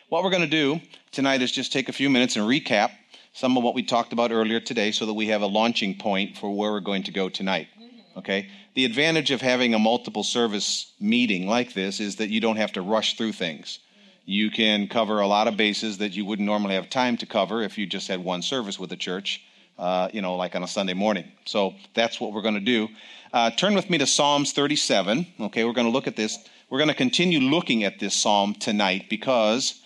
what we're going to do tonight is just take a few minutes and recap some of what we talked about earlier today so that we have a launching point for where we're going to go tonight. Okay? The advantage of having a multiple service meeting like this is that you don't have to rush through things. You can cover a lot of bases that you wouldn't normally have time to cover if you just had one service with the church, like on a Sunday morning. So that's what we're going to do. Turn with me to Psalms 37. Okay, we're going to look at this. We're going to continue looking at this psalm tonight because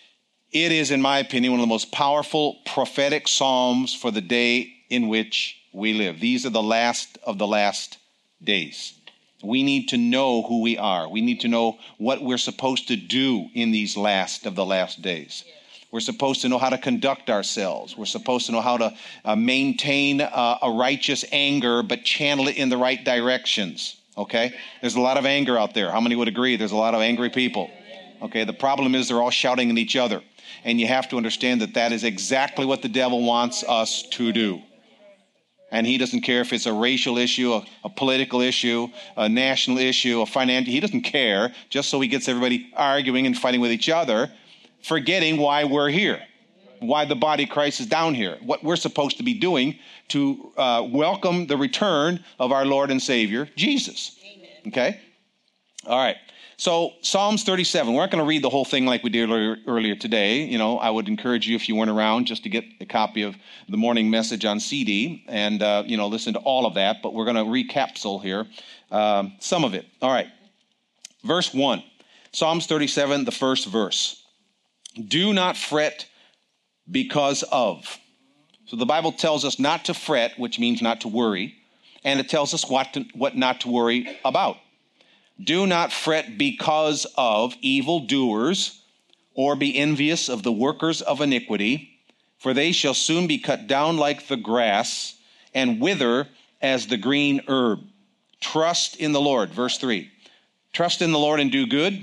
it is, in my opinion, one of the most powerful prophetic psalms for the day in which we live. These are the last of the last days. We need to know who we are. We need to know what we're supposed to do in these last of the last days. We're supposed to know how to conduct ourselves. We're supposed to know how to maintain a righteous anger, but channel it in the right directions. Okay? There's a lot of anger out there. How many would agree? There's a lot of angry people. Okay? The problem is they're all shouting at each other. And you have to understand that that is exactly what the devil wants us to do. And he doesn't care if it's a racial issue, a political issue, a national issue, a financial. He doesn't care, just so he gets everybody arguing and fighting with each other, forgetting why we're here, why the body of Christ is down here, what we're supposed to be doing to welcome the return of our Lord and Savior, Jesus. Amen. Okay? All right. So Psalms 37, we're not going to read the whole thing like we did earlier today. I would encourage you, if you weren't around, just to get a copy of the morning message on CD and, listen to all of that. But we're going to recapsule here some of it. All right. Verse 1, Psalms 37, the first verse. Do not fret because of. So the Bible tells us not to fret, which means not to worry. And it tells us what not to worry about. Do not fret because of evildoers, or be envious of the workers of iniquity, for they shall soon be cut down like the grass and wither as the green herb. Trust in the Lord. Verse 3. Trust in the Lord and do good.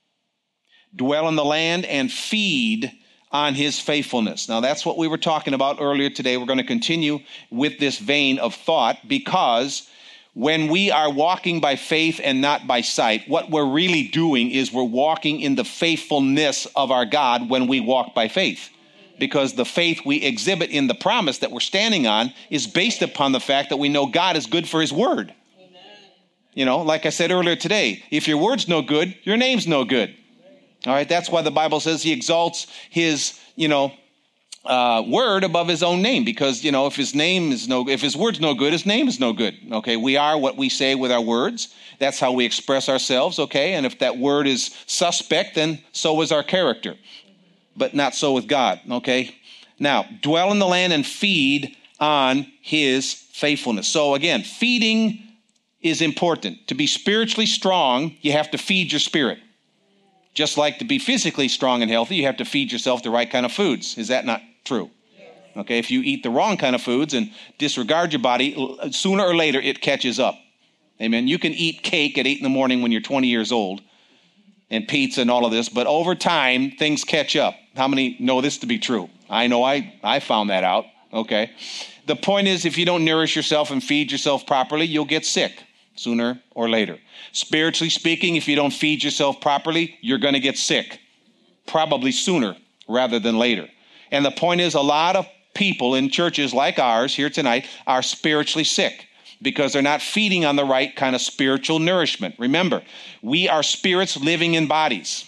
Dwell in the land and feed on his faithfulness. Now that's what we were talking about earlier today. We're going to continue with this vein of thought because when we are walking by faith and not by sight, what we're really doing is we're walking in the faithfulness of our God when we walk by faith. Because the faith we exhibit in the promise that we're standing on is based upon the fact that we know God is good for his word. Amen. Like I said earlier today, if your word's no good, your name's no good. All right, that's why the Bible says he exalts his, word above his own name, because if his word's no good, his name is no good. Okay, we are what we say with our words. That's how we express ourselves. Okay, and if that word is suspect, then so is our character, but not so with God. Okay, now dwell in the land and feed on his faithfulness. So again, feeding is important. To be spiritually strong, you have to feed your spirit. Just like to be physically strong and healthy, you have to feed yourself the right kind of foods. Is that not true? Okay, if you eat the wrong kind of foods and disregard your body, sooner or later it catches up. Amen. You can eat cake at 8 in the morning when you're 20 years old and pizza and all of this, but over time, things catch up. How many know this to be true? I know I found that out. Okay. The point is, if you don't nourish yourself and feed yourself properly, you'll get sick sooner or later. Spiritually speaking, if you don't feed yourself properly, you're going to get sick, probably sooner rather than later. And the point is, a lot of people in churches like ours here tonight are spiritually sick because they're not feeding on the right kind of spiritual nourishment. Remember, we are spirits living in bodies.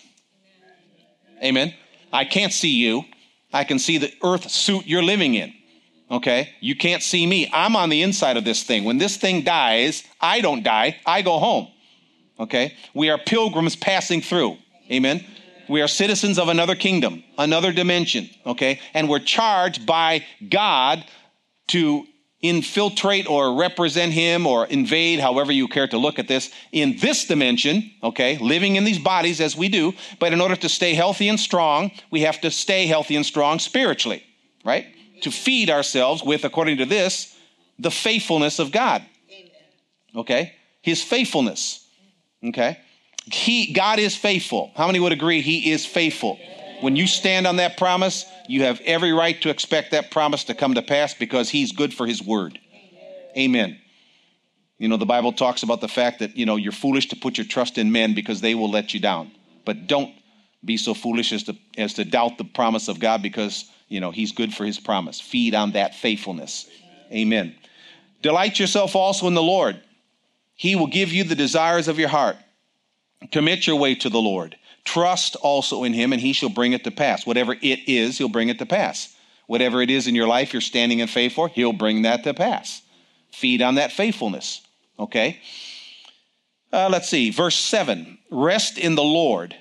Amen. I can't see you. I can see the earth suit you're living in. Okay? You can't see me. I'm on the inside of this thing. When this thing dies, I don't die. I go home. Okay? We are pilgrims passing through. Amen? We are citizens of another kingdom, another dimension. Okay? And we're charged by God to infiltrate or represent him or invade, however you care to look at this, in this dimension, okay, living in these bodies as we do. But in order to stay healthy and strong, we have to stay healthy and strong spiritually, right? To feed ourselves with, according to this, the faithfulness of God. Okay? His faithfulness. Okay? God is faithful. How many would agree he is faithful? When you stand on that promise, you have every right to expect that promise to come to pass because he's good for his word. Amen. The Bible talks about the fact that, you're foolish to put your trust in men because they will let you down. But don't be so foolish as to doubt the promise of God because, he's good for his promise. Feed on that faithfulness. Amen. Delight yourself also in the Lord. He will give you the desires of your heart. Commit your way to the Lord. Trust also in him, and he shall bring it to pass. Whatever it is, he'll bring it to pass. Whatever it is in your life you're standing in faith for, he'll bring that to pass. Feed on that faithfulness. Okay? Let's see. Verse 7. Rest in the Lord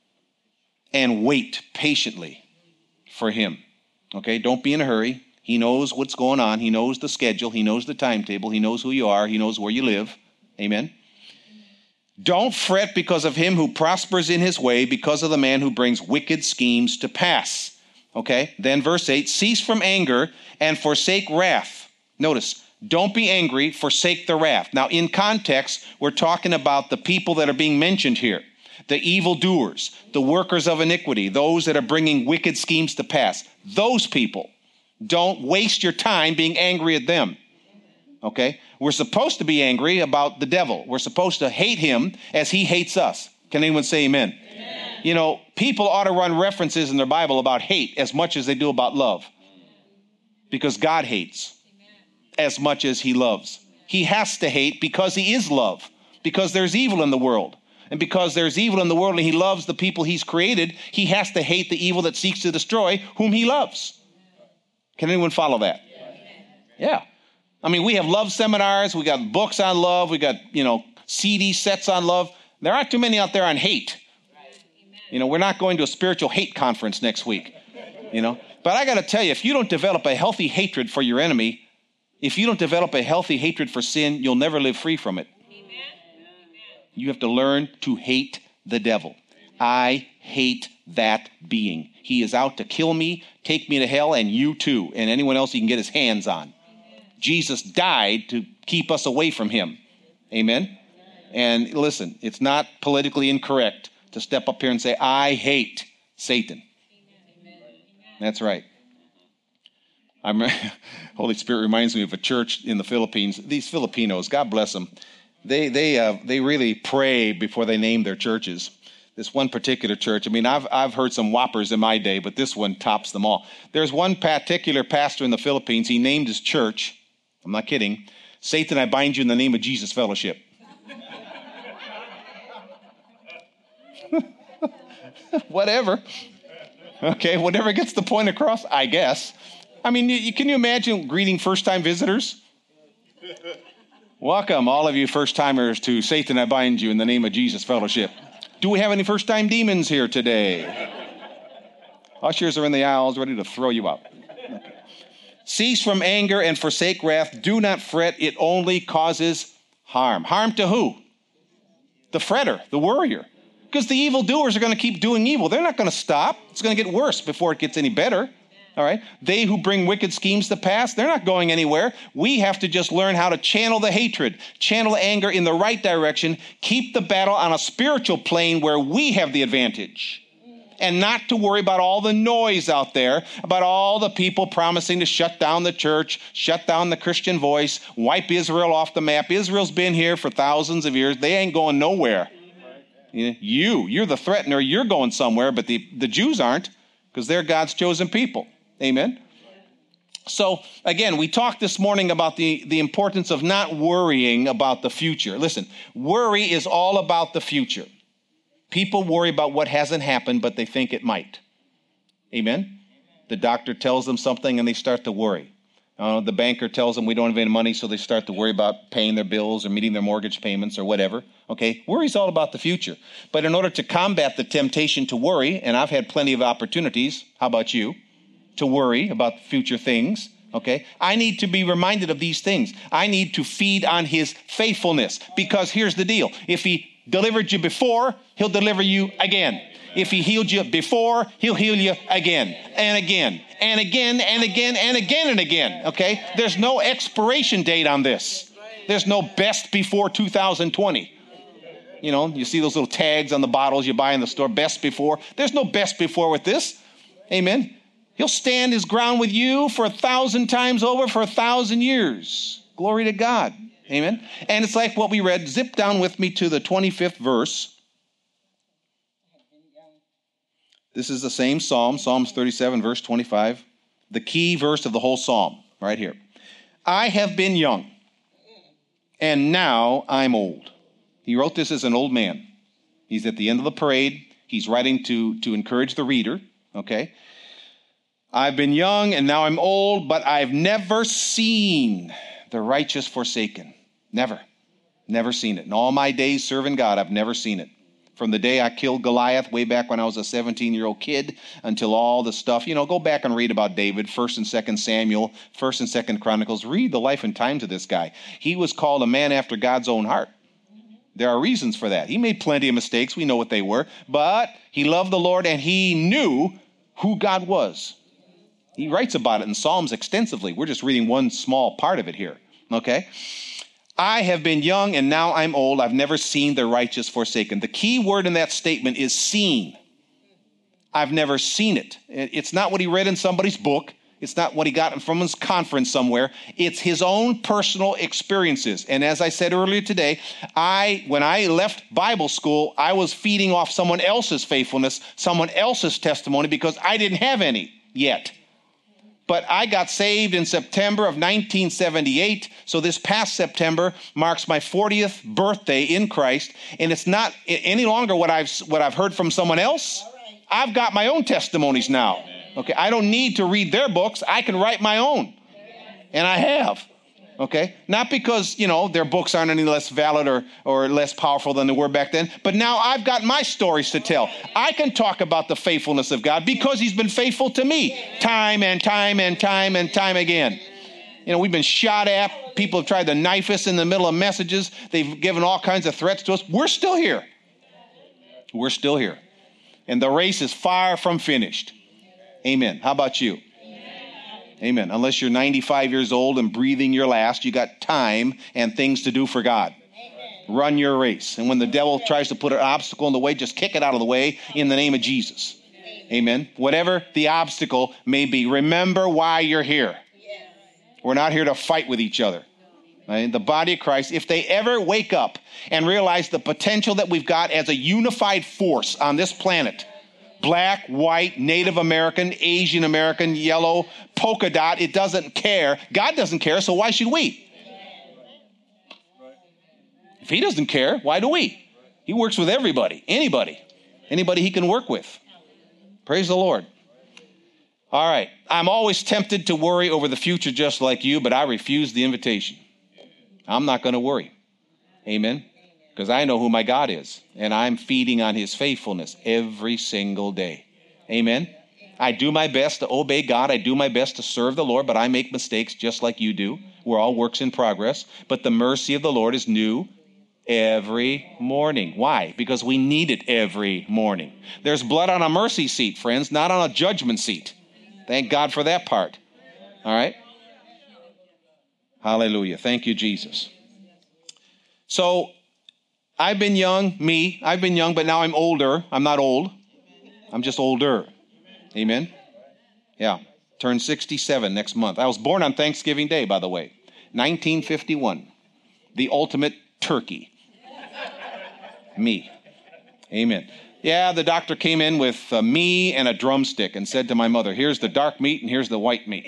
and wait patiently for him. Okay? Don't be in a hurry. He knows what's going on. He knows the schedule. He knows the timetable. He knows who you are. He knows where you live. Amen? Don't fret because of him who prospers in his way, because of the man who brings wicked schemes to pass. Okay? Then verse 8, cease from anger and forsake wrath. Notice, don't be angry, forsake the wrath. Now, in context, we're talking about the people that are being mentioned here. The evildoers, the workers of iniquity, those that are bringing wicked schemes to pass. Those people. Don't waste your time being angry at them. Okay? We're supposed to be angry about the devil. We're supposed to hate him as he hates us. Can anyone say amen? Amen. People ought to run references in their Bible about hate as much as they do about love. Because God hates as much as he loves. He has to hate because he is love. Because there's evil in the world. And because there's evil in the world and he loves the people he's created, he has to hate the evil that seeks to destroy whom he loves. Can anyone follow that? Yeah. I mean, we have love seminars. We got books on love. We got, CD sets on love. There aren't too many out there on hate. We're not going to a spiritual hate conference next week, But I got to tell you, if you don't develop a healthy hatred for your enemy, if you don't develop a healthy hatred for sin, you'll never live free from it. You have to learn to hate the devil. I hate that being. He is out to kill me, take me to hell, and you too, and anyone else he can get his hands on. Jesus died to keep us away from him. Amen? And listen, it's not politically incorrect to step up here and say, I hate Satan. That's right. Holy Spirit reminds me of a church in the Philippines. These Filipinos, God bless them, they really pray before they name their churches. This one particular church, I've heard some whoppers in my day, but this one tops them all. There's one particular pastor in the Philippines. He named his church, I'm not kidding, Satan, I bind you in the name of Jesus Fellowship. Whatever. Okay, whatever gets the point across, I guess. Can you imagine greeting first-time visitors? Welcome, all of you first-timers, to Satan, I bind you in the name of Jesus Fellowship. Do we have any first-time demons here today? Ushers are in the aisles ready to throw you out. Okay. Cease from anger and forsake wrath. Do not fret. It only causes harm. Harm to who? The fretter, the worrier. Because the evildoers are going to keep doing evil. They're not going to stop. It's going to get worse before it gets any better. All right. They who bring wicked schemes to pass, they're not going anywhere. We have to just learn how to channel the hatred, channel anger in the right direction, keep the battle on a spiritual plane where we have the advantage, and not to worry about all the noise out there, about all the people promising to shut down the church, shut down the Christian voice, wipe Israel off the map. Israel's been here for thousands of years. They ain't going nowhere. You're the threatener. You're going somewhere, but the Jews aren't, because they're God's chosen people. Amen. So again, we talked this morning about the importance of not worrying about the future. Listen, worry is all about the future. People worry about what hasn't happened, but they think it might. Amen. The doctor tells them something and they start to worry. The banker tells them we don't have any money, so they start to worry about paying their bills or meeting their mortgage payments or whatever. Okay, worry's all about the future. But in order to combat the temptation to worry, and I've had plenty of opportunities, how about you, to worry about future things, okay, I need to be reminded of these things. I need to feed on his faithfulness, because here's the deal. If he delivered you before, he'll deliver you again. If he healed you before, he'll heal you again and again and again and again and again and again. Okay? There's no expiration date on this. There's no best before 2020. You see those little tags on the bottles you buy in the store, best before. There's no best before with this. Amen. He'll stand his ground with you for 1,000 times over for 1,000 years. Glory to God. Amen. And it's like what we read. Zip down with me to the 25th verse. This is the same psalm, Psalms 37, verse 25. The key verse of the whole psalm, right here. I have been young, and now I'm old. He wrote this as an old man. He's at the end of the parade. He's writing to encourage the reader, okay? I've been young, and now I'm old, but I've never seen the righteous forsaken. Never. Never seen it. In all my days serving God, I've never seen it. From the day I killed Goliath way back when I was a 17-year-old kid until all the stuff, go back and read about David, 1st and 2nd Samuel, 1st and 2nd Chronicles. Read the life and times of this guy. He was called a man after God's own heart. There are reasons for that. He made plenty of mistakes. We know what they were. But he loved the Lord and he knew who God was. He writes about it in Psalms extensively. We're just reading one small part of it here. Okay? I have been young and now I'm old. I've never seen the righteous forsaken. The key word in that statement is seen. I've never seen it. It's not what he read in somebody's book. It's not what he got from his conference somewhere. It's his own personal experiences. And as I said earlier today, when I left Bible school, I was feeding off someone else's faithfulness, someone else's testimony, because I didn't have any yet. But I got saved in September of 1978. So this past September marks my 40th birthday in Christ. And it's not any longer what I've heard from someone else. I've got my own testimonies now. Okay, I don't need to read their books. I can write my own. And I have. Okay, not because, their books aren't any less valid or less powerful than they were back then. But now I've got my stories to tell. I can talk about the faithfulness of God because he's been faithful to me time and time and time and time again. We've been shot at. People have tried to knife us in the middle of messages. They've given all kinds of threats to us. We're still here. We're still here. And the race is far from finished. Amen. How about you? Amen. Unless you're 95 years old and breathing your last, you got time and things to do for God. Amen. Run your race. And when the devil tries to put an obstacle in the way, just kick it out of the way in the name of Jesus. Amen. Whatever the obstacle may be, remember why you're here. We're not here to fight with each other. Right? The body of Christ, if they ever wake up and realize the potential that we've got as a unified force on this planet, black, white, Native American, Asian American, yellow, polka dot, it doesn't care. God doesn't care, so why should we? If he doesn't care, why do we? He works with everybody, anybody he can work with. Praise the Lord. All right. I'm always tempted to worry over the future just like you, but I refuse the invitation. I'm not going to worry. Amen. Because I know who my God is, and I'm feeding on his faithfulness every single day. Amen. I do my best to obey God. I do my best to serve the Lord, but I make mistakes just like you do. We're all works in progress. But the mercy of the Lord is new every morning. Why? Because we need it every morning. There's blood on a mercy seat, friends, not on a judgment seat. Thank God for that part. All right? Hallelujah. Thank you, Jesus. So, I've been young, but now I'm older. I'm not old. I'm just older. Amen? Yeah. Turn 67 next month. I was born on Thanksgiving Day, by the way. 1951. The ultimate turkey. Me. Amen. Yeah, the doctor came in with me and a drumstick and said to my mother, here's the dark meat and here's the white meat.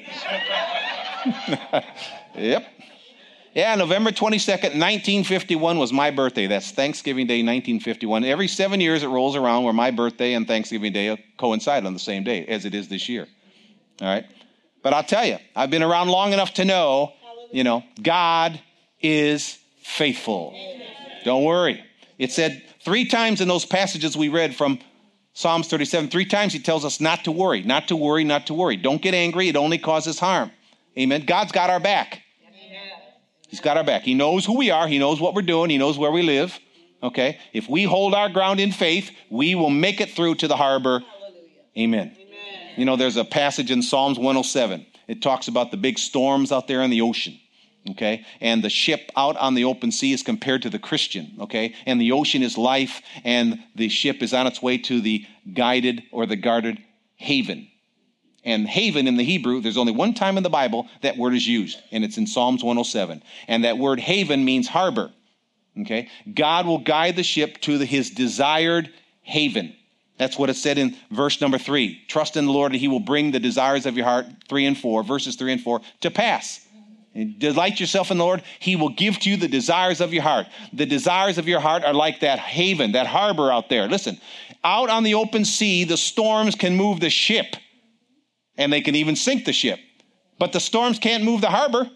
Yep. Yeah, November 22nd, 1951 was my birthday. That's Thanksgiving Day, 1951. Every 7 years it rolls around where my birthday and Thanksgiving Day coincide on the same day, as it is this year. All right? But I'll tell you, I've been around long enough to know, God is faithful. Don't worry. It said 3 times in those passages we read from Psalms 37, 3 times he tells us not to worry, not to worry, not to worry. Don't get angry. It only causes harm. Amen. God's got our back. He's got our back. He knows who we are. He knows what we're doing. He knows where we live. Okay? If we hold our ground in faith, we will make it through to the harbor. Amen. There's a passage in Psalms 107. It talks about the big storms out there in the ocean. Okay? And the ship out on the open sea is compared to the Christian. Okay? And the ocean is life, and the ship is on its way to the guided or the guarded haven. And haven in the Hebrew, there's only one time in the Bible that word is used, and it's in Psalms 107. And that word haven means harbor. Okay? God will guide the ship to his desired haven. That's what it said in verse number 3. Trust in the Lord and he will bring the desires of your heart, 3 and 4, verses 3 and 4, to pass. And delight yourself in the Lord. He will give to you the desires of your heart. The desires of your heart are like that haven, that harbor out there. Listen, out on the open sea, the storms can move the ship, and they can even sink the ship. But the storms can't move the harbor.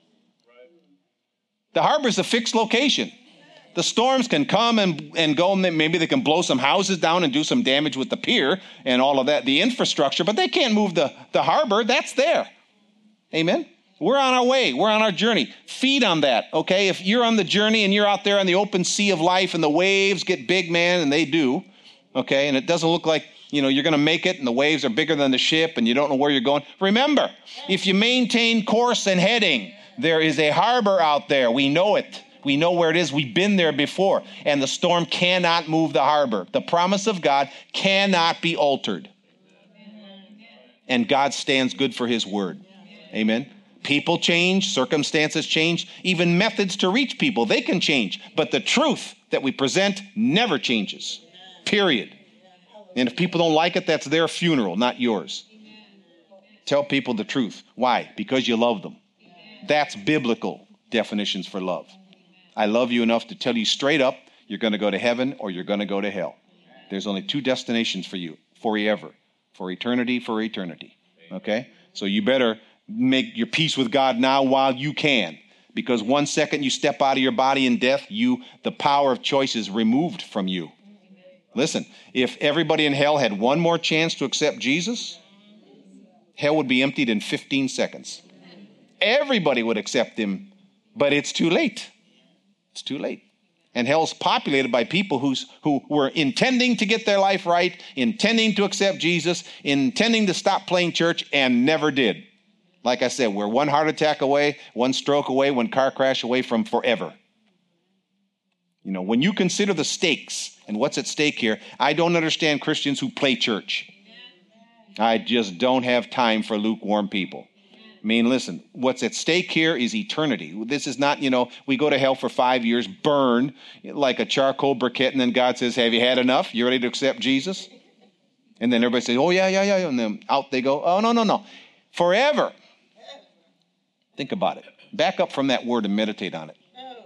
The harbor is a fixed location. The storms can come and go, and maybe they can blow some houses down and do some damage with the pier and all of that, the infrastructure, but they can't move the harbor. That's there. Amen? We're on our way. We're on our journey. Feed on that, okay? If you're on the journey and you're out there on the open sea of life and the waves get big, man, and they do, okay, and it doesn't look like, you're going to make it and the waves are bigger than the ship and you don't know where you're going. Remember, if you maintain course and heading, there is a harbor out there. We know it. We know where it is. We've been there before. And the storm cannot move the harbor. The promise of God cannot be altered. And God stands good for his word. Amen. People change, circumstances change, even methods to reach people, they can change. But the truth that we present never changes. Period. And if people don't like it, that's their funeral, not yours. Tell people the truth. Why? Because you love them. That's biblical definitions for love. I love you enough to tell you straight up, you're going to go to heaven or you're going to go to hell. There's only 2 destinations for you, forever, for eternity. Okay? So you better make your peace with God now while you can. Because 1 second you step out of your body in death, the power of choice is removed from you. Listen, if everybody in hell had one more chance to accept Jesus, hell would be emptied in 15 seconds. Everybody would accept him, but it's too late. It's too late. And hell's populated by people who were intending to get their life right, intending to accept Jesus, intending to stop playing church, and never did. Like I said, we're 1 heart attack away, 1 stroke away, 1 car crash away from forever. When you consider the stakes and what's at stake here, I don't understand Christians who play church. I just don't have time for lukewarm people. Listen, what's at stake here is eternity. This is not, we go to hell for 5 years, burn like a charcoal briquette, and then God says, have you had enough? You ready to accept Jesus? And then everybody says, oh, yeah. And then out they go. Oh, no. Forever. Think about it. Back up from that word and meditate on it.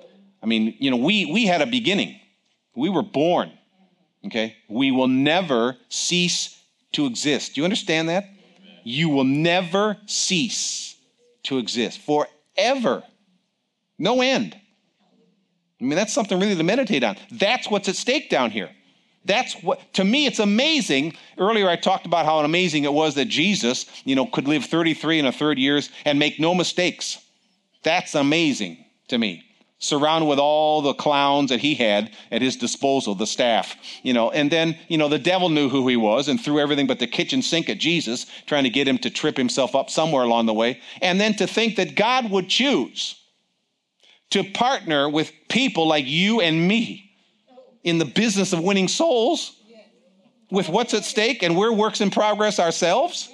We had a beginning. We were born, okay? We will never cease to exist. Do you understand that? You will never cease to exist forever. No end. That's something really to meditate on. That's what's at stake down here. To me, it's amazing. Earlier, I talked about how amazing it was that Jesus, could live 33 and a third years and make no mistakes. That's amazing to me. Surrounded with all the clowns that he had at his disposal, the staff, and then, the devil knew who he was and threw everything but the kitchen sink at Jesus, trying to get him to trip himself up somewhere along the way. And then to think that God would choose to partner with people like you and me in the business of winning souls with what's at stake, and we're works in progress ourselves.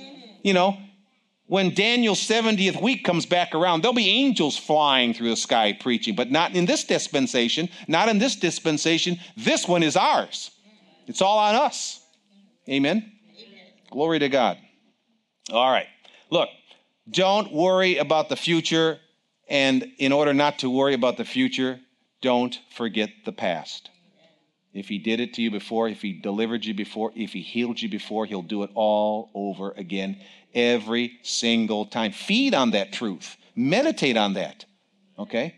When Daniel's 70th week comes back around, there'll be angels flying through the sky preaching, but not in this dispensation. Not in this dispensation. This one is ours. It's all on us. Amen? Glory to God. All right. Look, don't worry about the future. And in order not to worry about the future, don't forget the past. If he did it to you before, if he delivered you before, if he healed you before, he'll do it all over again every single time. Feed on that truth. Meditate on that. Okay?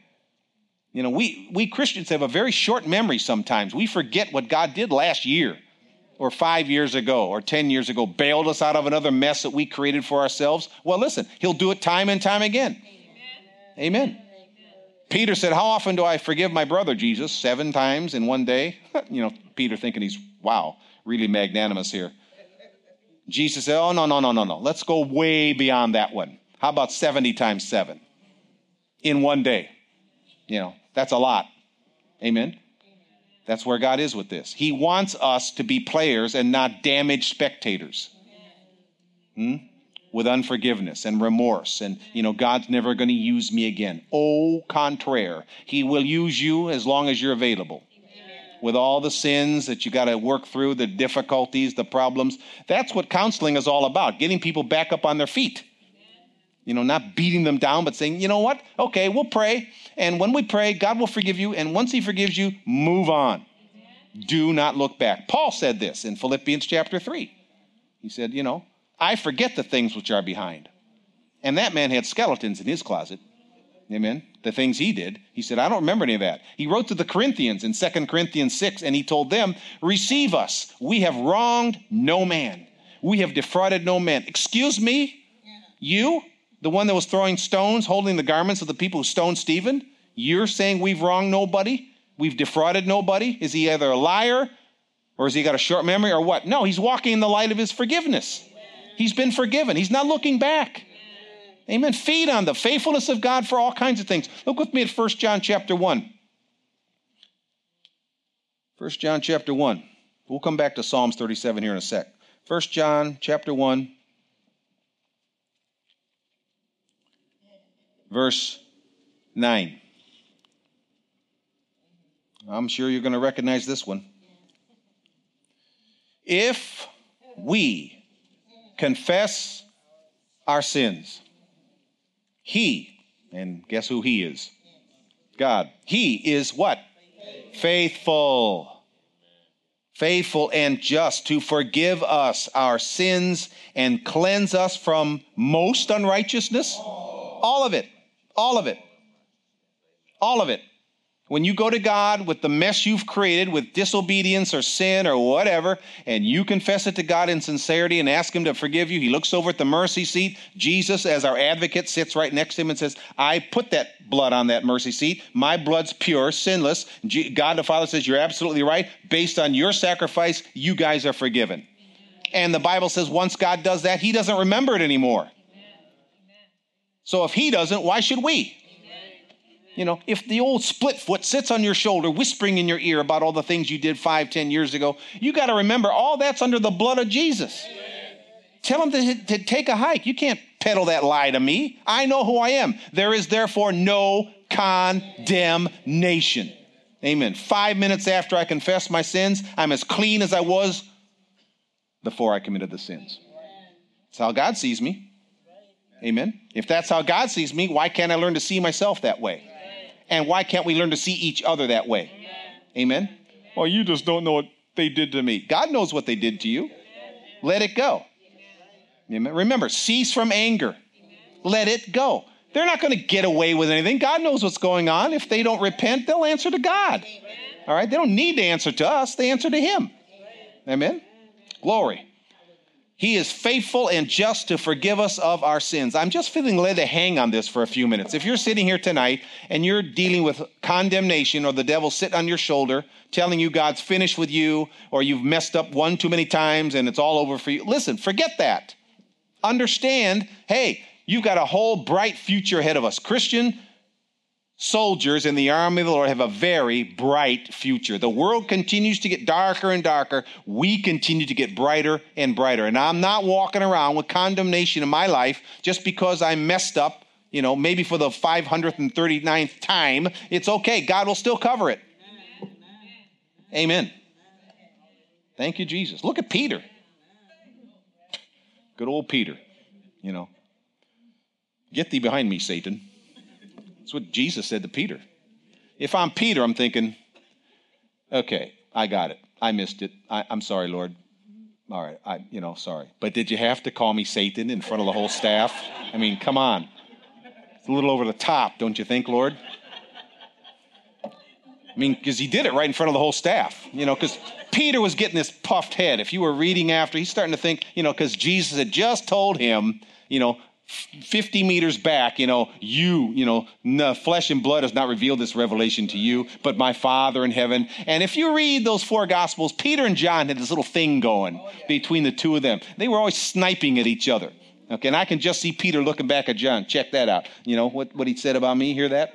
We Christians have a very short memory sometimes. We forget what God did last year or 5 years ago or 10 years ago, bailed us out of another mess that we created for ourselves. Well, listen, he'll do it time and time again. Amen. Peter said, how often do I forgive my brother, Jesus? 7 times in one day? Peter thinking he's, really magnanimous here. Jesus said, oh, no. Let's go way beyond that one. How about 70 times 7 in one day? That's a lot. Amen. That's where God is with this. He wants us to be players and not damaged spectators. With unforgiveness and remorse. And, God's never going to use me again. Au contraire. He will use you as long as you're available. with all the sins that you got to work through, the difficulties, the problems. That's what counseling is all about, getting people back up on their feet. Not beating them down, but saying, you know what? Okay, we'll pray. And when we pray, God will forgive you. And once he forgives you, move on. Do not look back. Paul said this in Philippians chapter 3. He said, I forget the things which are behind. And that man had skeletons in his closet. Amen. The things he did. He said, I don't remember any of that. He wrote to the Corinthians in 2 Corinthians 6, and he told them, receive us. We have wronged no man. We have defrauded no man. Excuse me? You, the one that was throwing stones, holding the garments of the people who stoned Stephen, you're saying we've wronged nobody? We've defrauded nobody? Is he either a liar or has he got a short memory or what? No, he's walking in the light of his forgiveness. He's been forgiven. He's not looking back. Amen. Feed on the faithfulness of God for all kinds of things. Look with me at 1 John chapter 1. 1 John chapter 1. We'll come back to Psalms 37 here in a sec. 1 John chapter 1, verse 9. I'm sure you're going to recognize this one. If we confess our sins, he, and guess who he is? God. He is what? Faithful. Faithful and just to forgive us our sins and cleanse us from most unrighteousness. All of it. All of it. All of it. When you go to God with the mess you've created with disobedience or sin or whatever, and you confess it to God in sincerity and ask him to forgive you, he looks over at the mercy seat. Jesus, as our advocate, sits right next to him and says, I put that blood on that mercy seat. My blood's pure, sinless. God the Father says, you're absolutely right. Based on your sacrifice, you guys are forgiven. And the Bible says once God does that, he doesn't remember it anymore. So if he doesn't, why should we? If the old split foot sits on your shoulder, whispering in your ear about all the things you did 5-10 years ago, you got to remember all that's under the blood of Jesus. Tell him to take a hike. You can't peddle that lie to me. I know who I am. There is therefore no condemnation. Amen. 5 minutes after I confess my sins, I'm as clean as I was before I committed the sins. That's how God sees me. Amen. If that's how God sees me, why can't I learn to see myself that way? And why can't we learn to see each other that way? Amen. Well, you just don't know what they did to me. God knows what they did to you. Let it go. Amen. Remember, cease from anger. Let it go. They're not going to get away with anything. God knows what's going on. If they don't repent, they'll answer to God. All right. They don't need to answer to us. They answer to him. Amen. Glory. He is faithful and just to forgive us of our sins. I'm just feeling led to hang on this for a few minutes. If you're sitting here tonight and you're dealing with condemnation or the devil sitting on your shoulder telling you God's finished with you or you've messed up one too many times and it's all over for you, listen, forget that. Understand, hey, you've got a whole bright future ahead of us. Christian soldiers in the army of the Lord have a very bright future. The world continues to get darker and darker. We continue to get brighter and brighter. And I'm not walking around with condemnation in my life just because I messed up, maybe for the 539th time. It's okay. God will still cover it. Amen. Thank you, Jesus. Look at Peter. Good old Peter, Get thee behind me, Satan. That's what Jesus said to Peter. If I'm Peter, I'm thinking, okay, I got it. I missed it. I'm sorry, Lord. All right, sorry. But did you have to call me Satan in front of the whole staff? I mean, come on. It's a little over the top, don't you think, Lord? I mean, because he did it right in front of the whole staff, because Peter was getting this puffed head. If you were reading after, he's starting to think, because Jesus had just told him, 50 meters back, flesh and blood has not revealed this revelation to you, but my Father in heaven. And if you read those four Gospels, Peter and John had this little thing going between the two of them. They were always sniping at each other. Okay, and I can just see Peter looking back at John. Check that out. What he said about me. Hear that?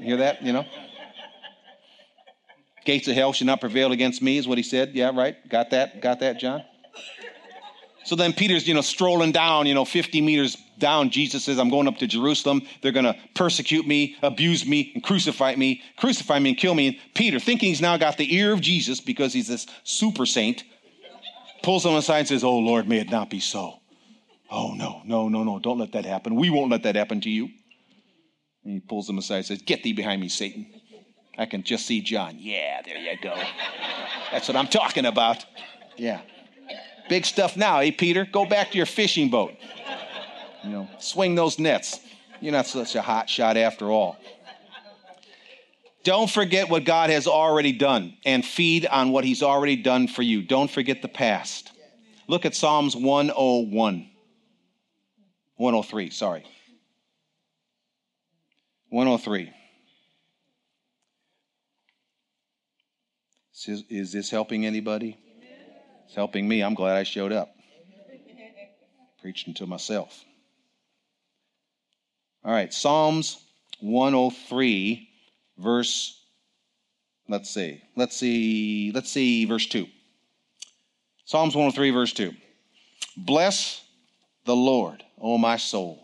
Gates of hell should not prevail against me is what he said. Yeah, right. Got that, John? So then Peter's, strolling down, 50 meters down. Jesus says, I'm going up to Jerusalem. They're going to persecute me, abuse me, and crucify me and kill me. And Peter, thinking he's now got the ear of Jesus because he's this super saint, pulls him aside and says, oh, Lord, may it not be so. Oh, no, don't let that happen. We won't let that happen to you. And he pulls him aside and says, get thee behind me, Satan. I can just see John. Yeah, there you go. That's what I'm talking about. Yeah. Big stuff now, eh, Peter? Go back to your fishing boat. Swing those nets. You're not such a hot shot after all. Don't forget what God has already done and feed on what he's already done for you. Don't forget the past. Look at Psalms 103, 103. Is this helping anybody? It's helping me. I'm glad I showed up. Preaching to myself. All right, Psalms 103, verse, let's see, verse 2. Psalms 103, verse 2. Bless the Lord, O my soul,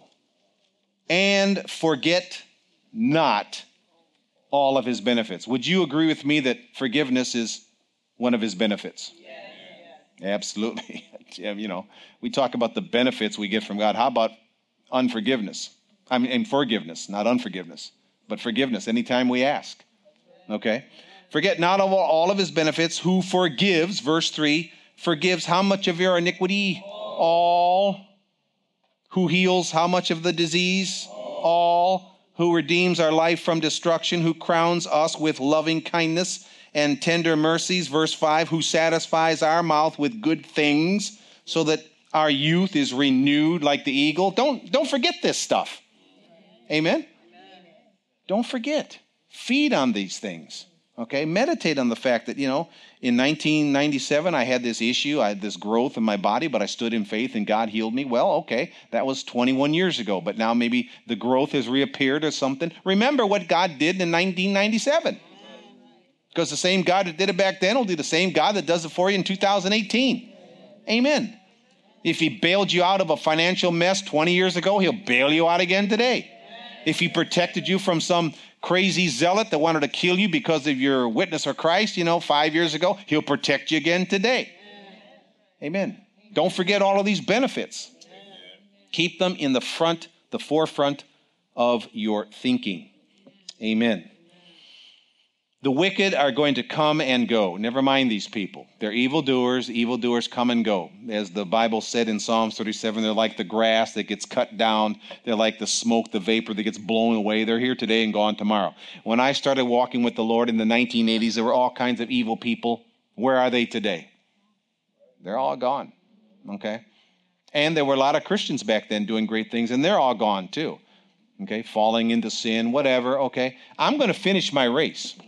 and forget not all of his benefits. Would you agree with me that forgiveness is one of his benefits? Absolutely. We talk about the benefits we get from God. How about unforgiveness? Forgiveness, not unforgiveness, but forgiveness anytime we ask. Okay? Forget not all of his benefits, who forgives, verse 3, forgives how much of your iniquity? All. Who heals how much of the disease? All. Who redeems our life from destruction, who crowns us with loving kindness and tender mercies, verse 5, who satisfies our mouth with good things so that our youth is renewed like the eagle. Don't forget this stuff. Amen? Don't forget. Feed on these things. Okay? Meditate on the fact that, in 1997, I had this issue. I had this growth in my body, but I stood in faith and God healed me. Well, okay, that was 21 years ago, but now maybe the growth has reappeared or something. Remember what God did in 1997. Because the same God that did it back then will do the same God that does it for you in 2018. Amen. If he bailed you out of a financial mess 20 years ago, he'll bail you out again today. If he protected you from some crazy zealot that wanted to kill you because of your witness for Christ, 5 years ago, he'll protect you again today. Amen. Don't forget all of these benefits. Keep them in the forefront of your thinking. Amen. The wicked are going to come and go. Never mind these people. They're evildoers. Evildoers come and go. As the Bible said in Psalms 37, they're like the grass that gets cut down. They're like the smoke, the vapor that gets blown away. They're here today and gone tomorrow. When I started walking with the Lord in the 1980s, there were all kinds of evil people. Where are they today? They're all gone. Okay? And there were a lot of Christians back then doing great things, and they're all gone too. Okay? Falling into sin, whatever. Okay? I'm going to finish my race.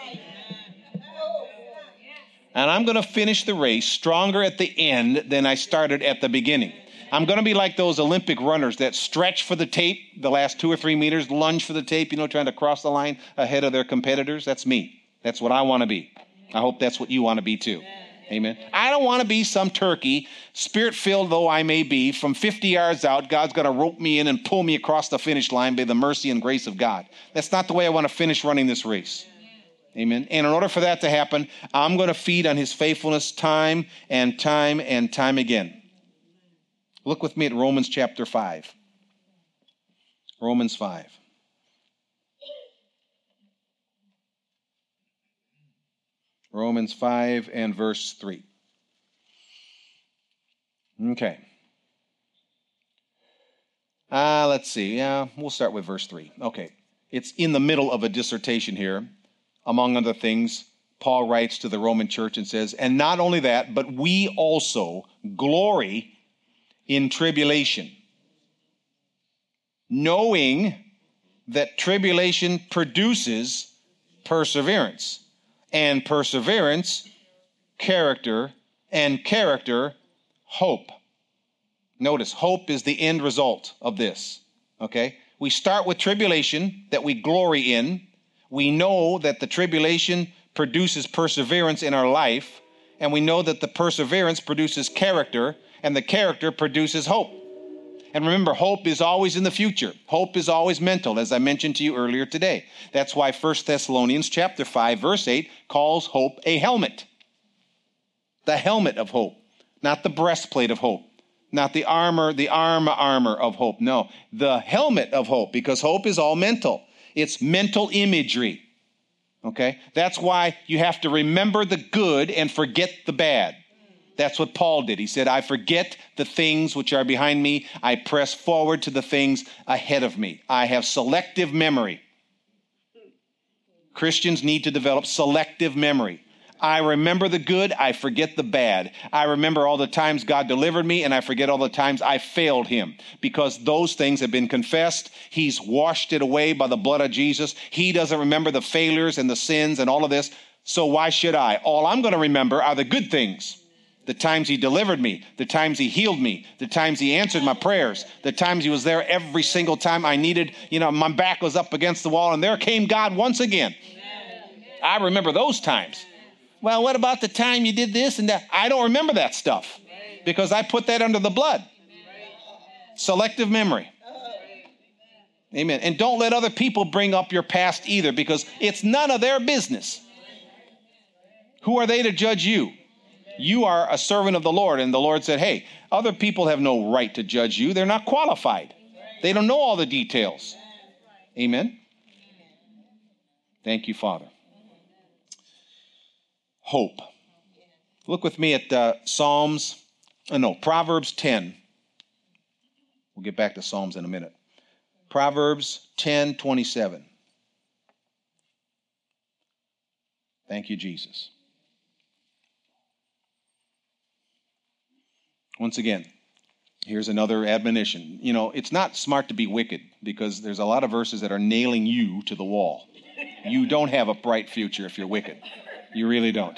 And I'm going to finish the race stronger at the end than I started at the beginning. I'm going to be like those Olympic runners that stretch for the tape, the last 2 or 3 meters, lunge for the tape, trying to cross the line ahead of their competitors. That's me. That's what I want to be. I hope that's what you want to be too. Amen. I don't want to be some turkey, spirit-filled though I may be, from 50 yards out, God's going to rope me in and pull me across the finish line by the mercy and grace of God. That's not the way I want to finish running this race. Amen. And in order for that to happen, I'm going to feed on his faithfulness time and time and time again. Look with me at Romans chapter 5. Romans 5. Romans 5 and verse 3. Okay. Let's see. We'll start with verse 3. Okay. It's in the middle of a dissertation here. Among other things, Paul writes to the Roman church and says, and not only that, but we also glory in tribulation, knowing that tribulation produces perseverance, and perseverance, character, and character, hope. Notice, hope is the end result of this, okay? We start with tribulation that we glory in. We know that the tribulation produces perseverance in our life, and we know that the perseverance produces character, and the character produces hope. And remember, hope is always in the future. Hope is always mental, as I mentioned to you earlier today. That's why 1 Thessalonians chapter 5, verse 8 calls hope a helmet. The helmet of hope, not the breastplate of hope, not the armor of hope. No, the helmet of hope, because hope is all mental. It's mental imagery. Okay? That's why you have to remember the good and forget the bad. That's what Paul did. He said, I forget the things which are behind me. I press forward to the things ahead of me. I have selective memory. Christians need to develop selective memory. I remember the good, I forget the bad. I remember all the times God delivered me, and I forget all the times I failed him. Because those things have been confessed. He's washed it away by the blood of Jesus. He doesn't remember the failures and the sins and all of this. So why should I? All I'm going to remember are the good things. The times he delivered me, the times he healed me, the times he answered my prayers, the times he was there every single time I needed, my back was up against the wall, and there came God once again. I remember those times. Well, what about the time you did this and that? I don't remember that stuff because I put that under the blood. Selective memory. Amen. And don't let other people bring up your past either, because it's none of their business. Who are they to judge you? You are a servant of the Lord, and the Lord said, hey, other people have no right to judge you. They're not qualified. They don't know all the details. Amen. Thank you, Father. Hope. Look with me at Proverbs 10. We'll get back to Psalms in a minute. Proverbs 10:27. Thank you, Jesus. Once again, here's another admonition. It's not smart to be wicked, because there's a lot of verses that are nailing you to the wall. You don't have a bright future if you're wicked. You really don't.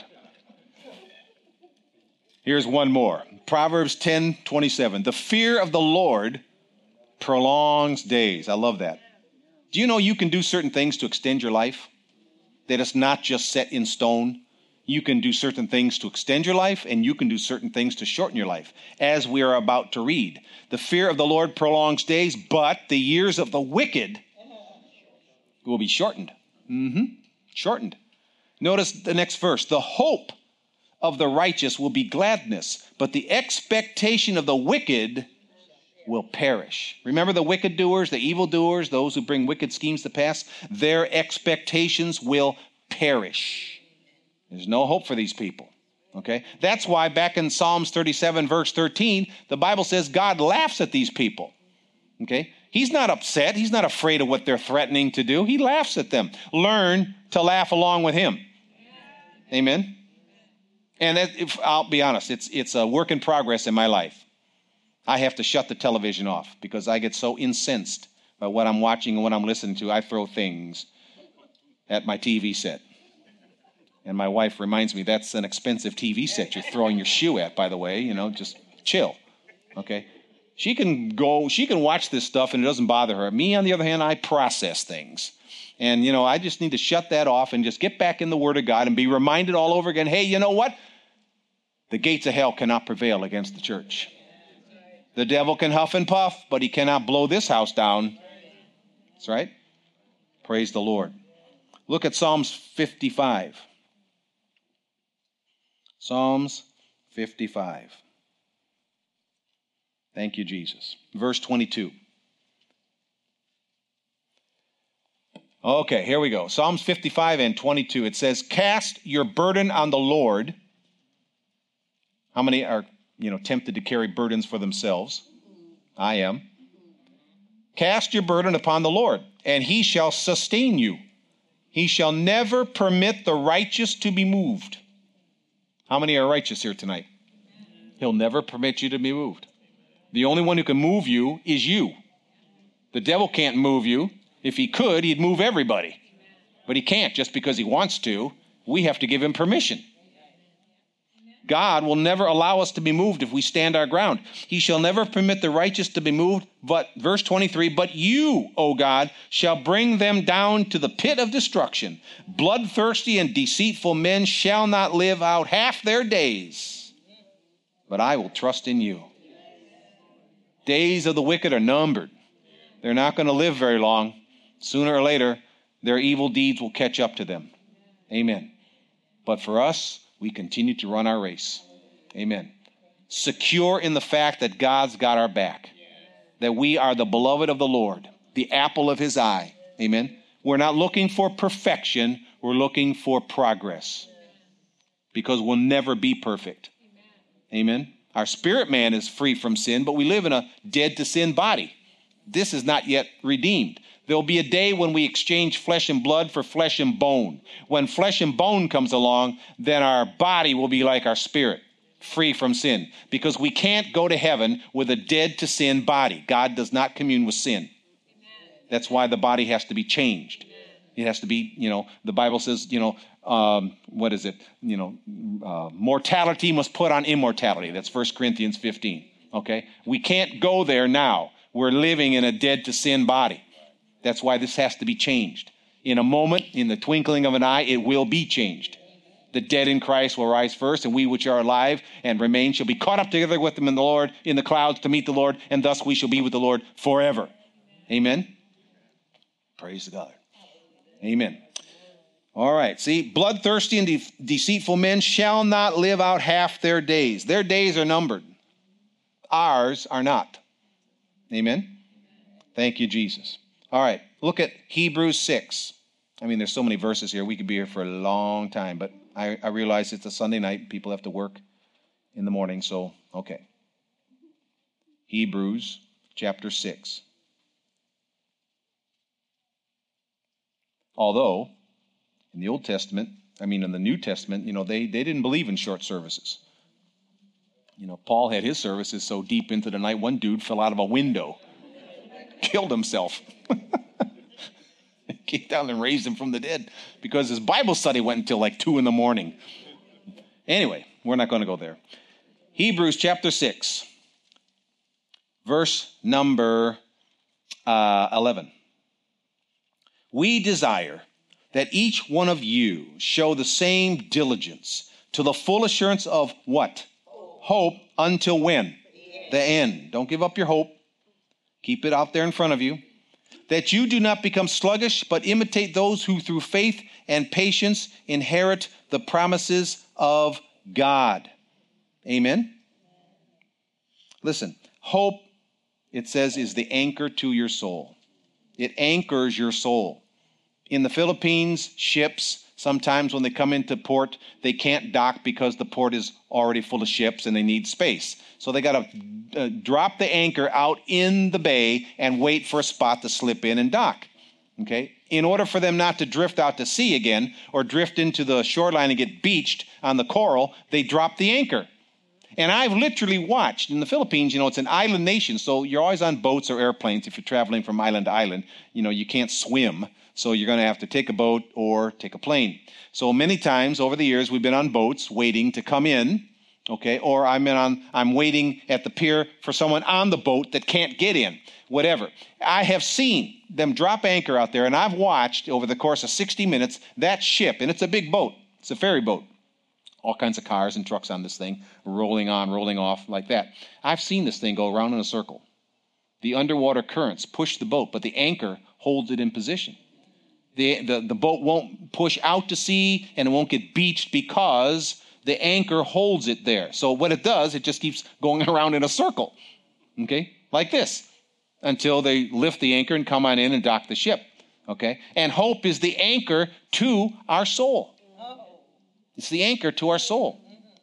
Here's one more. Proverbs 10:27. The fear of the Lord prolongs days. I love that. Do you know you can do certain things to extend your life? That it's not just set in stone. You can do certain things to extend your life, and you can do certain things to shorten your life, as we are about to read. The fear of the Lord prolongs days, but the years of the wicked will be shortened. Shortened. Notice the next verse. The hope of the righteous will be gladness, but the expectation of the wicked will perish. Remember the wicked doers, the evil doers, those who bring wicked schemes to pass? Their expectations will perish. There's no hope for these people. Okay? That's why back in Psalms 37, verse 13, the Bible says God laughs at these people. Okay? He's not upset. He's not afraid of what they're threatening to do. He laughs at them. Learn to laugh along with him. Amen? And I'll be honest, it's a work in progress in my life. I have to shut the television off because I get so incensed by what I'm watching and what I'm listening to. I throw things at my TV set. And my wife reminds me, that's an expensive TV set you're throwing your shoe at, by the way. Just chill. Okay? She can watch this stuff and it doesn't bother her. Me, on the other hand, I process things. And, I just need to shut that off and just get back in the Word of God and be reminded all over again, hey, you know what? The gates of hell cannot prevail against the church. The devil can huff and puff, but he cannot blow this house down. That's right. Praise the Lord. Look at Psalms 55. Psalms 55. Thank you, Jesus. Verse 22. Okay, here we go. Psalms 55 and 22. It says, cast your burden on the Lord. How many are, tempted to carry burdens for themselves? I am. Cast your burden upon the Lord, and he shall sustain you. He shall never permit the righteous to be moved. How many are righteous here tonight? He'll never permit you to be moved. The only one who can move you is you. The devil can't move you. If he could, he'd move everybody. But he can't just because he wants to. We have to give him permission. God will never allow us to be moved if we stand our ground. He shall never permit the righteous to be moved. But verse 23, but you, O God, shall bring them down to the pit of destruction. Bloodthirsty and deceitful men shall not live out half their days. But I will trust in you. Days of the wicked are numbered. They're not going to live very long. Sooner or later, their evil deeds will catch up to them. Amen. But for us, we continue to run our race. Amen. Secure in the fact that God's got our back. That we are the beloved of the Lord, the apple of his eye. Amen. We're not looking for perfection. We're looking for progress. Because we'll never be perfect. Amen. Our spirit man is free from sin, but we live in a dead to sin body. This is not yet redeemed. There'll be a day when we exchange flesh and blood for flesh and bone. When flesh and bone comes along, then our body will be like our spirit, free from sin. Because we can't go to heaven with a dead to sin body. God does not commune with sin. That's why the body has to be changed. It has to be, the Bible says, what is it? Mortality must put on immortality. That's 1 Corinthians 15. Okay? We can't go there now. We're living in a dead to sin body. That's why this has to be changed. In a moment, in the twinkling of an eye, it will be changed. The dead in Christ will rise first, and we which are alive and remain shall be caught up together with them in the Lord, in the clouds to meet the Lord, and thus we shall be with the Lord forever. Amen? Praise God. Amen. All right. See, bloodthirsty and deceitful men shall not live out half their days. Their days are numbered. Ours are not. Amen. Thank you, Jesus. All right. Look at Hebrews 6. There's so many verses here. We could be here for a long time, but I realize it's a Sunday night. People have to work in the morning. So, okay. Hebrews chapter 6. Although, in the Old Testament, in the New Testament, they didn't believe in short services. Paul had his services so deep into the night, one dude fell out of a window, killed himself. Came down and raised him from the dead because his Bible study went until like 2 a.m. Anyway, we're not going to go there. Hebrews chapter 6, verse number 11. We desire that each one of you show the same diligence to the full assurance of what? Hope until when? The end. Don't give up your hope. Keep it out there in front of you. That you do not become sluggish, but imitate those who through faith and patience inherit the promises of God. Amen? Listen, hope, it says, is the anchor to your soul. It anchors your soul. In the Philippines, ships, sometimes when they come into port, they can't dock because the port is already full of ships and they need space. So they got to drop the anchor out in the bay and wait for a spot to slip in and dock. Okay? In order for them not to drift out to sea again or drift into the shoreline and get beached on the coral, they drop the anchor. And I've literally watched in the Philippines, it's an island nation, so you're always on boats or airplanes if you're traveling from island to island. You can't swim. So you're going to have to take a boat or take a plane. So many times over the years, we've been on boats waiting to come in, okay? Or I'm waiting at the pier for someone on the boat that can't get in, whatever. I have seen them drop anchor out there, and I've watched over the course of 60 minutes that ship, and it's a big boat. It's a ferry boat. All kinds of cars and trucks on this thing, rolling on, rolling off like that. I've seen this thing go around in a circle. The underwater currents push the boat, but the anchor holds it in position. The boat won't push out to sea and it won't get beached because the anchor holds it there. So what it does, it just keeps going around in a circle, okay, like this, until they lift the anchor and come on in and dock the ship, okay? And hope is the anchor to our soul. It's the anchor to our soul.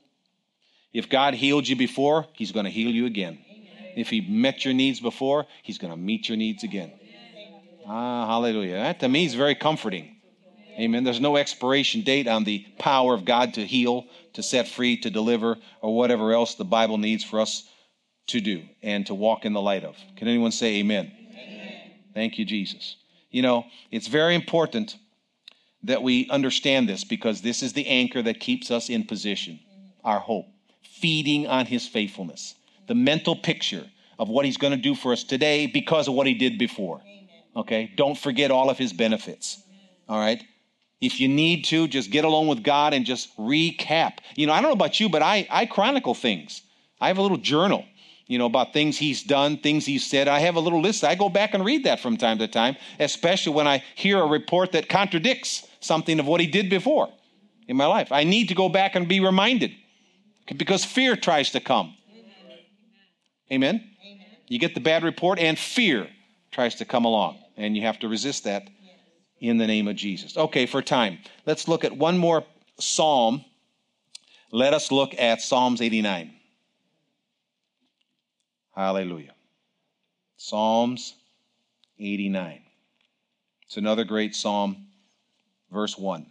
If God healed you before, he's going to heal you again. If he met your needs before, he's going to meet your needs again. Hallelujah. That to me is very comforting. Amen. There's no expiration date on the power of God to heal, to set free, to deliver, or whatever else the Bible needs for us to do and to walk in the light of. Can anyone say amen? Amen. Thank you, Jesus. It's very important that we understand this because this is the anchor that keeps us in position, our hope, feeding on his faithfulness, the mental picture of what he's going to do for us today because of what he did before. Okay? Don't forget all of his benefits. All right? If you need to, just get alone with God and just recap. I don't know about you, but I chronicle things. I have a little journal. about things he's done, things he's said. I have a little list. I go back and read that from time to time, especially when I hear a report that contradicts something of what he did before in my life. I need to go back and be reminded because fear tries to come. Amen? You get the bad report and fear tries to come along, and you have to resist that in the name of Jesus. Okay, for time, let's look at one more psalm. Let us look at Psalms 89. Hallelujah. Psalms 89. It's another great psalm, verse 1.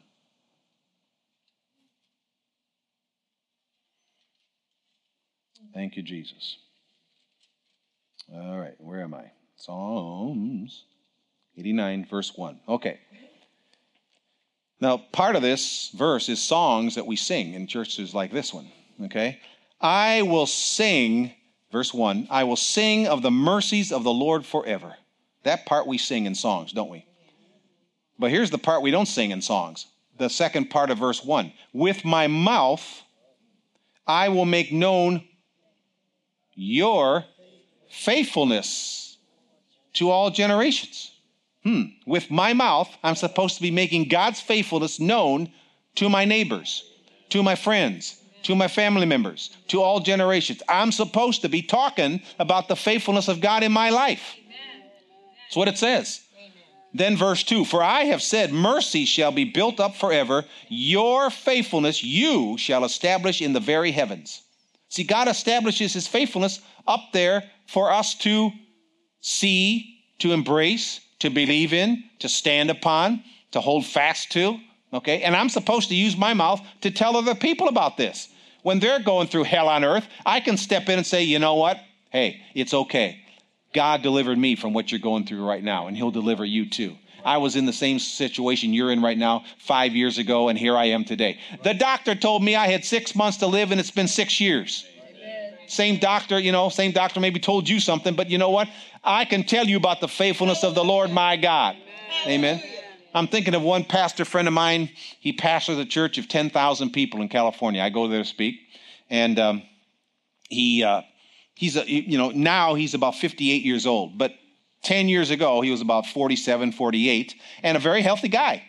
Thank you, Jesus. All right, where am I? Psalms 89, verse 1. Okay. Now, part of this verse is songs that we sing in churches like this one, okay? I will sing, verse 1, I will sing of the mercies of the Lord forever. That part we sing in songs, don't we? But here's the part we don't sing in songs. The second part of verse 1. With my mouth, I will make known your faithfulness to all generations. With my mouth, I'm supposed to be making God's faithfulness known to my neighbors, to my friends, to my family members, to all generations. I'm supposed to be talking about the faithfulness of God in my life. That's what it says. Then verse 2, for I have said, mercy shall be built up forever. Your faithfulness you shall establish in the very heavens. See, God establishes his faithfulness up there for us to see, to embrace, to believe in, to stand upon, to hold fast to. Okay? And I'm supposed to use my mouth to tell other people about this. When they're going through hell on earth, I can step in and say, you know what? Hey, it's okay. God delivered me from what you're going through right now, and he'll deliver you too. I was in the same situation you're in right now 5 years ago, and here I am today. The doctor told me I had 6 months to live, and it's been 6 years. Same doctor maybe told you something, but you know what? I can tell you about the faithfulness of the Lord my God. Amen. I'm thinking of one pastor friend of mine. He pastors a church of 10,000 people in California. I go there to speak, and now he's about 58 years old, but 10 years ago, he was about 47, 48, and a very healthy guy,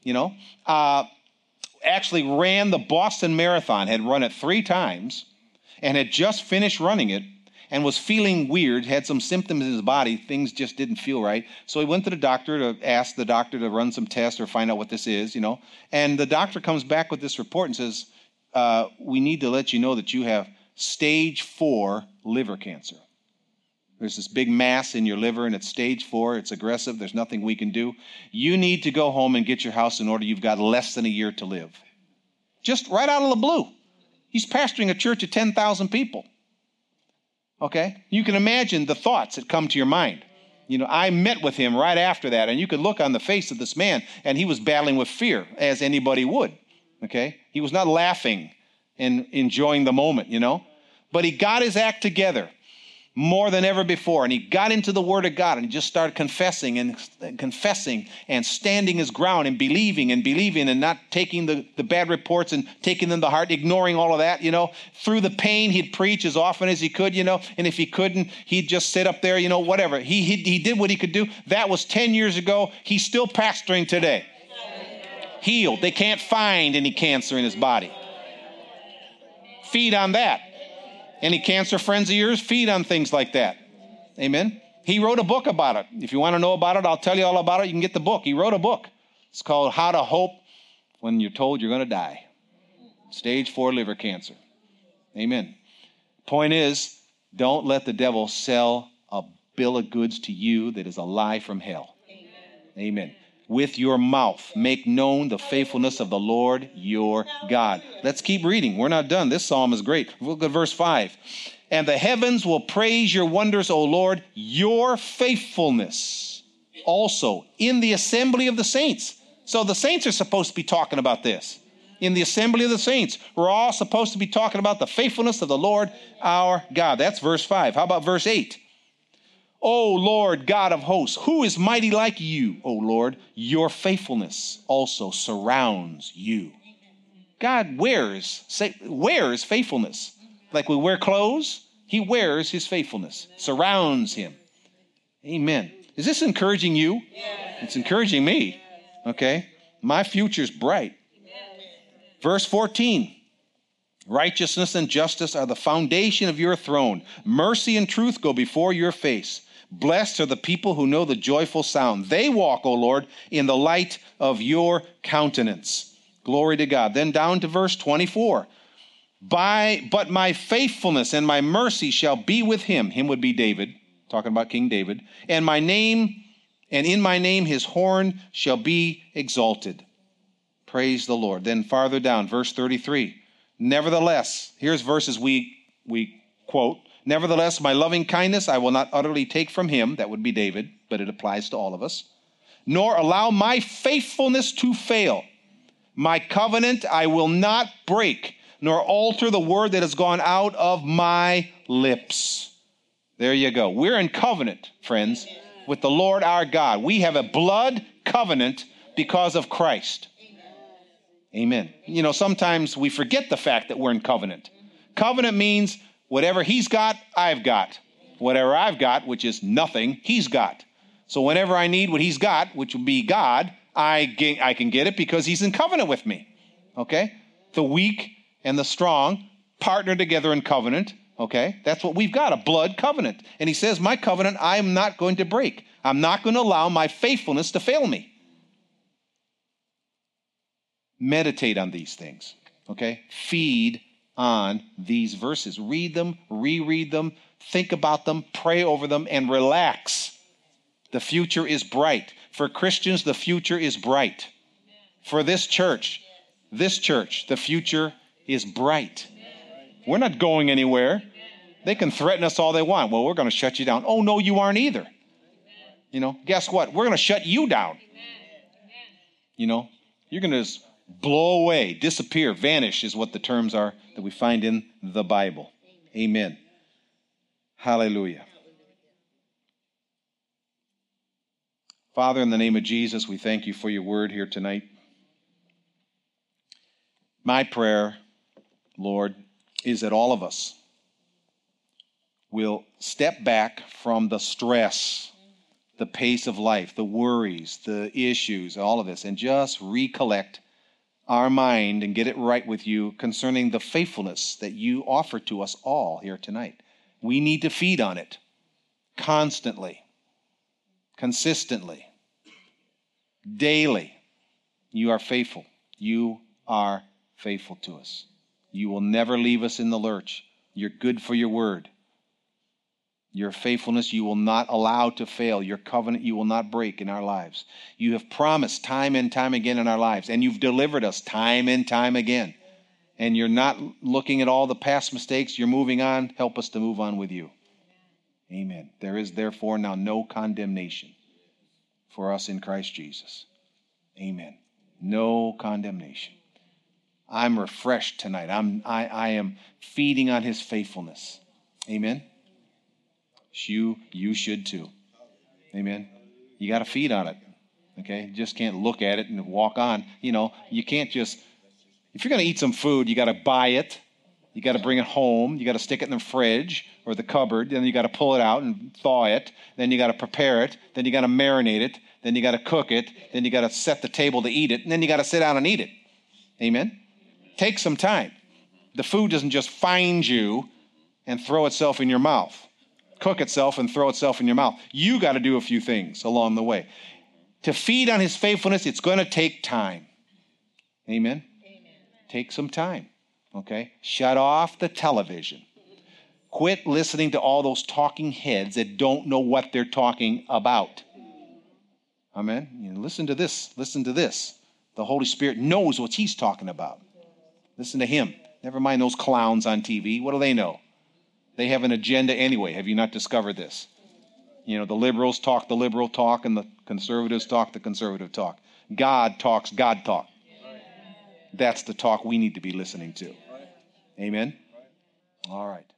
actually ran the Boston Marathon, had run it 3 times, and had just finished running it, and was feeling weird, had some symptoms in his body, things just didn't feel right. So he went to the doctor to ask the doctor to run some tests or find out what this is, and the doctor comes back with this report and says, we need to let you know that you have stage 4 liver cancer. There's this big mass in your liver, and it's stage 4. It's aggressive. There's nothing we can do. You need to go home and get your house in order. You've got less than a year to live. Just right out of the blue. He's pastoring a church of 10,000 people. Okay? You can imagine the thoughts that come to your mind. I met with him right after that, and you could look on the face of this man, and he was battling with fear, as anybody would. Okay? He was not laughing and enjoying the moment, But he got his act together more than ever before. And he got into the Word of God, and he just started confessing and standing his ground and believing and not taking the bad reports and taking them to heart, ignoring all of that, Through the pain, he'd preach as often as he could, and if he couldn't, he'd just sit up there, whatever. He did what he could do. That was 10 years ago. He's still pastoring today. Healed. They can't find any cancer in his body. Feed on that. Any cancer friends of yours, feed on things like that. Amen. He wrote a book about it. If you want to know about it, I'll tell you all about it. You can get the book. He wrote a book. It's called How to Hope When You're Told You're Going to Die. Stage 4 liver cancer. Amen. Point is, don't let the devil sell a bill of goods to you that is a lie from hell. Amen. With your mouth, make known the faithfulness of the Lord your God. Let's keep reading. We're not done. This psalm is great. Look at verse 5. And the heavens will praise your wonders, O Lord, your faithfulness also in the assembly of the saints. So the saints are supposed to be talking about this. In the assembly of the saints, we're all supposed to be talking about the faithfulness of the Lord our God. That's verse 5. How about verse 8? O Lord, God of hosts, who is mighty like you, O Lord? Your faithfulness also surrounds you. God wears faithfulness. Like we wear clothes, He wears his faithfulness, surrounds him. Amen. Is this encouraging you? Yes. It's encouraging me. Okay. My future's bright. Verse 14. Righteousness and justice are the foundation of your throne. Mercy and truth go before your face. Blessed are the people who know the joyful sound. They walk, O Lord, in the light of your countenance. Glory to God. Then down to verse 24. But my faithfulness and my mercy shall be with him. Him would be David, talking about King David. And in my name his horn shall be exalted. Praise the Lord. Then farther down, verse 33. Nevertheless, here's verses we quote. Nevertheless, my loving kindness I will not utterly take from him. That would be David, but it applies to all of us. Nor allow my faithfulness to fail. My covenant I will not break, nor alter the word that has gone out of my lips. There you go. We're in covenant, friends, with the Lord our God. We have a blood covenant because of Christ. Amen. You know, sometimes we forget the fact that we're in covenant. Covenant means whatever he's got, I've got. Whatever I've got, which is nothing, he's got. So whenever I need what he's got, which would be God, I can get it because he's in covenant with me. Okay? The weak and the strong partner together in covenant. Okay? That's what we've got, a blood covenant. And he says, my covenant I am not going to break. I'm not going to allow my faithfulness to fail me. Meditate on these things. Okay? Feed on these verses. Read them, reread them, think about them, pray over them, and relax. The future is bright. For Christians, the future is bright. For this church, the future is bright. We're not going anywhere. They can threaten us all they want. Well, we're going to shut you down. Oh, no, you aren't either. You know, guess what? We're going to shut you down. You know, you're going to just blow away, disappear, vanish is what the terms are that we find in the Bible. Amen. Hallelujah. Father, in the name of Jesus, we thank you for your word here tonight. My prayer, Lord, is that all of us will step back from the stress, the pace of life, the worries, the issues, all of this, and just recollect our mind and get it right with you concerning the faithfulness that you offer to us all here tonight. We need to feed on it constantly, consistently, daily. You are faithful. You are faithful to us. You will never leave us in the lurch. You're good for your word. Your faithfulness you will not allow to fail. Your covenant you will not break in our lives. You have promised time and time again in our lives, and you've delivered us time and time again. And you're not looking at all the past mistakes. You're moving on. Help us to move on with you. Amen. There is therefore now no condemnation for us in Christ Jesus. Amen. No condemnation. I'm refreshed tonight. I am feeding on his faithfulness. Amen. You should too. Amen. You got to feed on it. Okay? You just can't look at it and walk on. You know, you can't just, if you're going to eat some food, you got to buy it. You got to bring it home. You got to stick it in the fridge or the cupboard. Then you got to pull it out and thaw it. Then you got to prepare it. Then you got to marinate it. Then you got to cook it. Then you got to set the table to eat it. And then you got to sit down and eat it. Amen? Take some time. The food doesn't just find you and throw itself in your mouth. Cook itself and throw itself in your mouth. You got to do a few things along the way. To feed on his faithfulness, it's going to take time. Amen? Amen. Take some time. Okay? Shut off the television. Quit listening to all those talking heads that don't know what they're talking about. Amen? You know, listen to this. Listen to this. The Holy Spirit knows what he's talking about. Listen to him. Never mind those clowns on TV. What do they know? They have an agenda anyway. Have you not discovered this? You know, the liberals talk the liberal talk and the conservatives talk the conservative talk. God talks God talk. That's the talk we need to be listening to. Amen? All right.